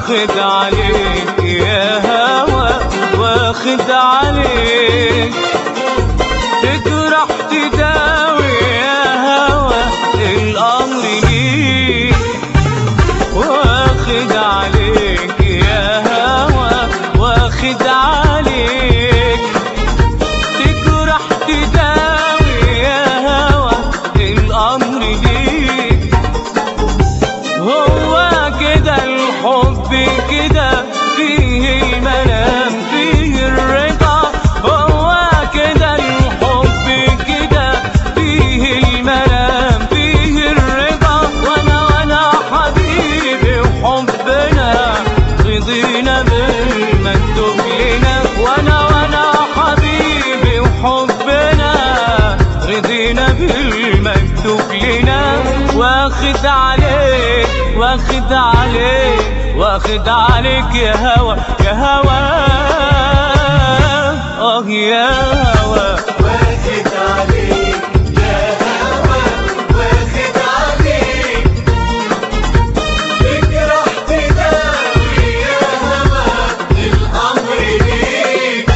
واخد عليك يا هوا، واخد عليك تجرح تداوي يا هوا الأمر ليك، واخد عليك يا هوا، واخد عليك تجرح تداوي يا هوا الأمر ليك. هو كده الحب كده، فيه المنام فيه الرضا، هو كده الحب كده، فيه المنام فيه الرضا. وانا حبيبي وحبنا رضينا بالمكتوب لنا، وانا حبيبي وحبنا رضينا بالمكتوب لنا. واخد عليك واخد عليك واخد عليك يا هوا يا هوا، يا هوا واخد عليك يا هوا، واخد عليك تجرح تداوي يا هوا الأمر ليك.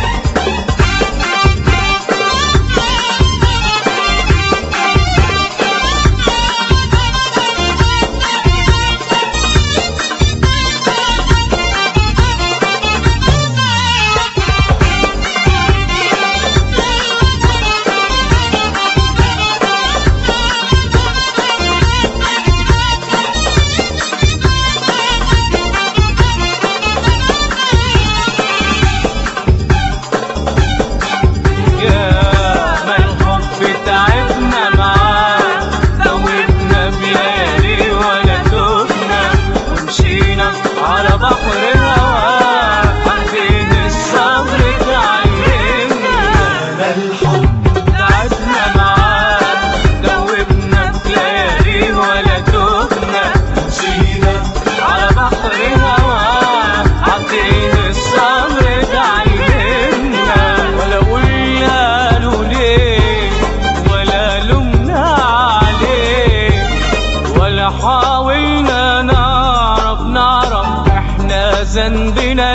حاولنا نعرف احنا ذنبنا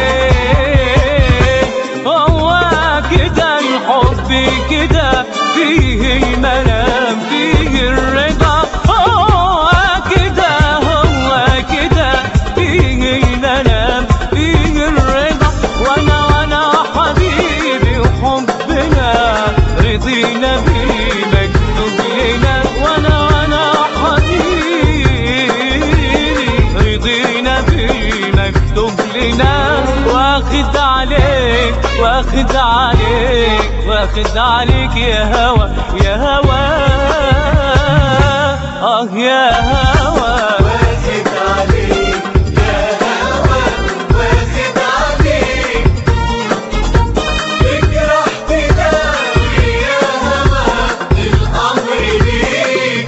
ايه. هو كده الحب كده، فيه المنام فيه الرضا، هو كده فيه المنام فيه الرضا. وانا حبيبي وحبنا رضينا بالمكتوب لنا، وانا مكتوب لنا. واخد عليك واخد عليك واخد عليك يا هوا يا هوا، يا هوا واخد عليك يا هوا، واخد عليك تجرح تداوي يا هوا الأمر ليك.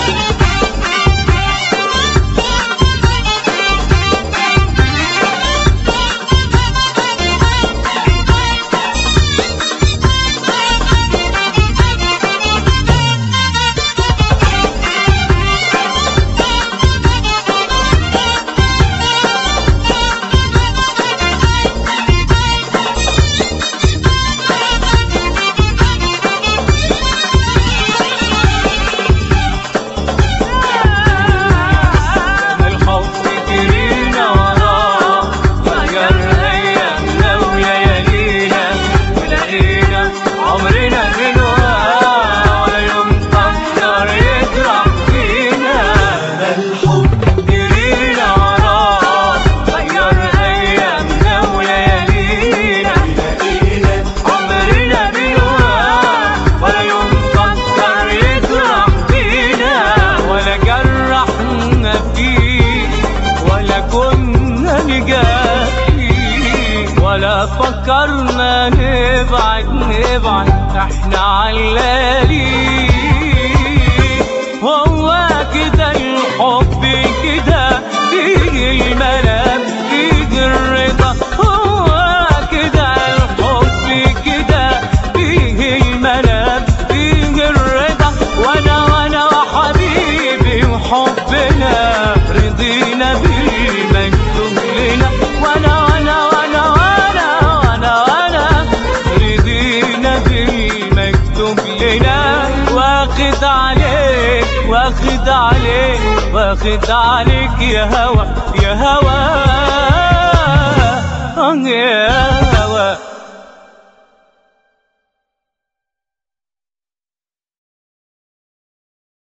ولا فكرنا نبعد احنا علالين. هو كده الحب كده، فيه المنام فيه الرضا، هو كده الحب كده، فيه المنام فيه الرضا. وانا حبيبي وحبنا رضينا بالمكتوب واخد عليك يا هوى يا هوى